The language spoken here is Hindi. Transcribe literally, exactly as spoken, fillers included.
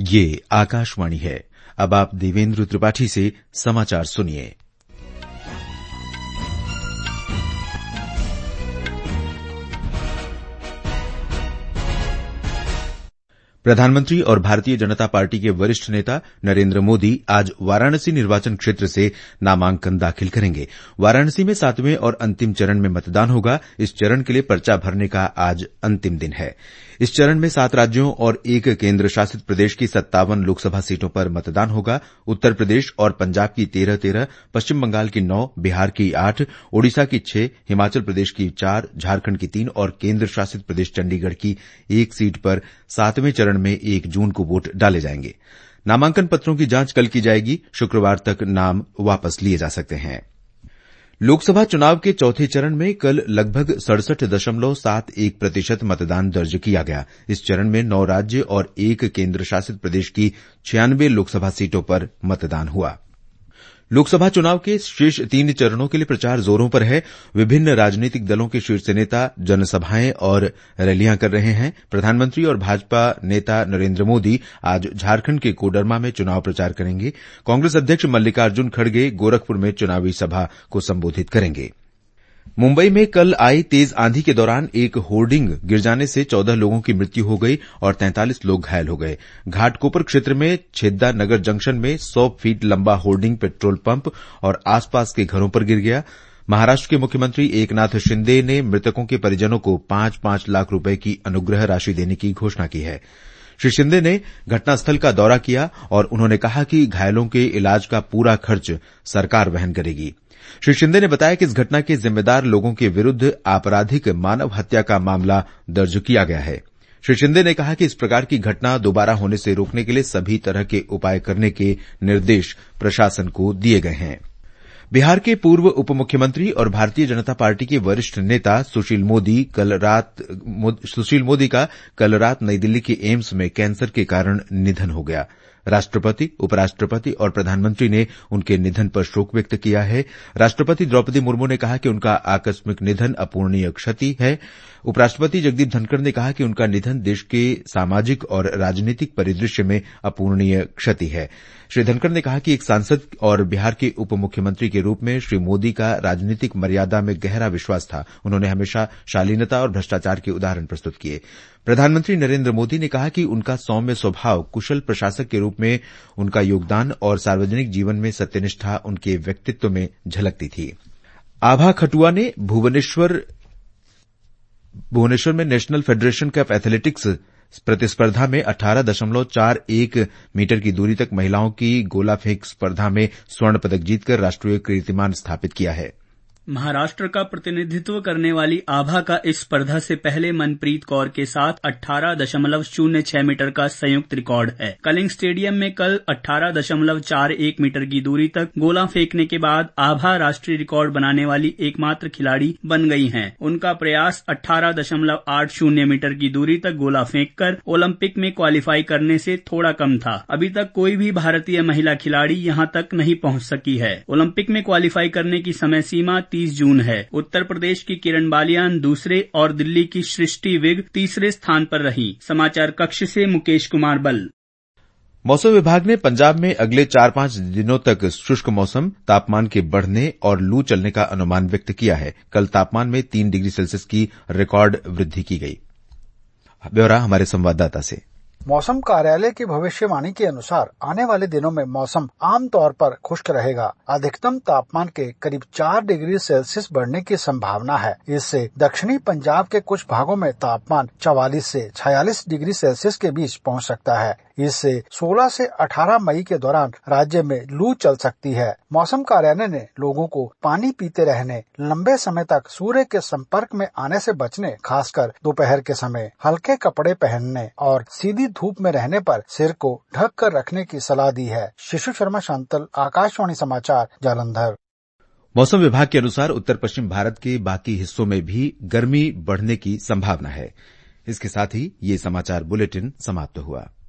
ये आकाशवाणी है। अब आप देवेंद्र त्रिपाठी से समाचार सुनिए। प्रधानमंत्री और भारतीय जनता पार्टी के वरिष्ठ नेता नरेंद्र मोदी आज वाराणसी निर्वाचन क्षेत्र से नामांकन दाखिल करेंगे। वाराणसी में सातवें और अंतिम चरण में मतदान होगा। इस चरण के लिए पर्चा भरने का आज अंतिम दिन है। इस चरण में सात राज्यों और एक केंद्र शासित प्रदेश की सत्तावन लोकसभा सीटों पर मतदान होगा। उत्तर प्रदेश और पंजाब की तेरह तेरह, पश्चिम बंगाल की नौ, बिहार की आठ, ओडिशा की छह, हिमाचल प्रदेश की चार, झारखंड की तीन और केंद्र शासित प्रदेश चंडीगढ़ की एक सीट पर सातवें चरण में एक जून को वोट डाले जाएंगे। नामांकन पत्रों की जांच कल की जाएगी। शुक्रवार तक नाम वापस लिए जा सकते हैं। लोकसभा चुनाव के चौथे चरण में कल लगभग सड़सठ दशमलव सात एक प्रतिशत मतदान दर्ज किया गया। इस चरण में नौ राज्य और एक केंद्र शासित प्रदेश की छियानवे लोकसभा सीटों पर मतदान हुआ। लोकसभा चुनाव के शेष तीन चरणों के लिए प्रचार जोरों पर है। विभिन्न राजनीतिक दलों के शीर्ष नेता जनसभाएं और रैलियां कर रहे हैं। प्रधानमंत्री और भाजपा नेता नरेंद्र मोदी आज झारखंड के कोडरमा में चुनाव प्रचार करेंगे। कांग्रेस अध्यक्ष मल्लिकार्जुन खड़गे गोरखपुर में चुनावी सभा को संबोधित करेंगे। मुंबई में कल आई तेज आंधी के दौरान एक होर्डिंग गिर जाने से चौदह लोगों की मृत्यु हो गई और तैंतालीस लोग घायल हो गए। घाटकोपर क्षेत्र में छेद्दा नगर जंक्शन में सौ फीट लंबा होर्डिंग पेट्रोल पंप और आसपास के घरों पर गिर गया। महाराष्ट्र के मुख्यमंत्री एकनाथ शिंदे ने मृतकों के परिजनों को पांच पांच लाख रुपए की अनुग्रह राशि देने की घोषणा की है। श्री शिंदे ने घटनास्थल का दौरा किया और उन्होंने कहा कि घायलों के इलाज का पूरा खर्च सरकार वहन करेगी। श्री शिंदे ने बताया कि इस घटना के जिम्मेदार लोगों के विरुद्ध आपराधिक मानव हत्या का मामला दर्ज किया गया है। श्री शिंदे ने कहा कि इस प्रकार की घटना दोबारा होने से रोकने के लिए सभी तरह के उपाय करने के निर्देश प्रशासन को दिए गए हैं। बिहार के पूर्व उप मुख्यमंत्री और भारतीय जनता पार्टी के वरिष्ठ नेता सुशील मोदी कल रात सुशील मोदी का कल रात नई दिल्ली के एम्स में कैंसर के कारण निधन हो गया। राष्ट्रपति, उपराष्ट्रपति और प्रधानमंत्री ने उनके निधन पर शोक व्यक्त किया है। राष्ट्रपति द्रौपदी मुर्मू ने कहा कि उनका आकस्मिक निधन अपूरणीय क्षति है। उपराष्ट्रपति जगदीप धनखड़ ने कहा कि उनका निधन देश के सामाजिक और राजनीतिक परिदृश्य में अपूरणीय क्षति है। श्री धनखड़ ने कहा कि एक सांसद और बिहार के उप मुख्यमंत्री के रूप में श्री मोदी का राजनीतिक मर्यादा में गहरा विश्वास था। उन्होंने हमेशा शालीनता और भ्रष्टाचार के उदाहरण प्रस्तुत किए। प्रधानमंत्री नरेंद्र मोदी ने कहा कि उनका सौम्य स्वभाव, कुशल प्रशासक के रूप में उनका योगदान और सार्वजनिक जीवन में सत्यनिष्ठा उनके व्यक्तित्व में झलकती थी। आभा खटुआ ने भुवनेश्वर भुवनेश्वर में नेशनल फेडरेशन कप एथलेटिक्स प्रतिस्पर्धा में अठारह दशमलव चार एक मीटर की दूरी तक महिलाओं की गोला फेंक स्पर्धा में स्वर्ण पदक जीतकर राष्ट्रीय कीर्तिमान स्थापित किया है। महाराष्ट्र का प्रतिनिधित्व करने वाली आभा का इस स्पर्धा से पहले मनप्रीत कौर के साथ अठारह दशमलव शून्य छह मीटर का संयुक्त रिकॉर्ड है। कलिंग स्टेडियम में कल अठारह दशमलव चार एक मीटर की दूरी तक गोला फेंकने के बाद आभा राष्ट्रीय रिकॉर्ड बनाने वाली एकमात्र खिलाड़ी बन गई हैं। उनका प्रयास अठारह दशमलव आठ शून्य मीटर की दूरी तक गोला फेंककर ओलंपिक में क्वालिफाई करने से थोड़ा कम था। अभी तक कोई भी भारतीय महिला खिलाड़ी यहां तक नहीं पहुंच सकी है। ओलंपिक में क्वालिफाई करने की समय सीमा तीस जून है। उत्तर प्रदेश की किरण बालियान दूसरे और दिल्ली की सृष्टि विग तीसरे स्थान पर रही। समाचार कक्ष से मुकेश कुमार बल। मौसम विभाग ने पंजाब में अगले चार पांच दिनों तक शुष्क मौसम, तापमान के बढ़ने और लू चलने का अनुमान व्यक्त किया है। कल तापमान में तीन डिग्री सेल्सियस की रिकॉर्ड वृद्धि की गई। ब्यौरा हमारे संवाददाता से। मौसम कार्यालय की भविष्यवाणी के अनुसार आने वाले दिनों में मौसम आमतौर पर खुश्क रहेगा। अधिकतम तापमान के करीब चार डिग्री सेल्सियस बढ़ने की संभावना है। इससे दक्षिणी पंजाब के कुछ भागों में तापमान चवालीस से छियालीस डिग्री सेल्सियस के बीच पहुंच सकता है। इससे सोलह से अठारह मई के दौरान राज्य में लू चल सकती है। मौसम कार्यालय ने लोगों को पानी पीते रहने, लंबे समय तक सूर्य के संपर्क में आने से बचने, खासकर दोपहर के समय हल्के कपड़े पहनने और सीधी धूप में रहने पर सिर को ढक कर रखने की सलाह दी है। शिशु शर्मा शांतल, आकाशवाणी समाचार, जालंधर। मौसम विभाग के अनुसार उत्तर पश्चिम भारत के बाकी हिस्सों में भी गर्मी बढ़ने की संभावना है। इसके साथ ही ये समाचार बुलेटिन समाप्त हुआ।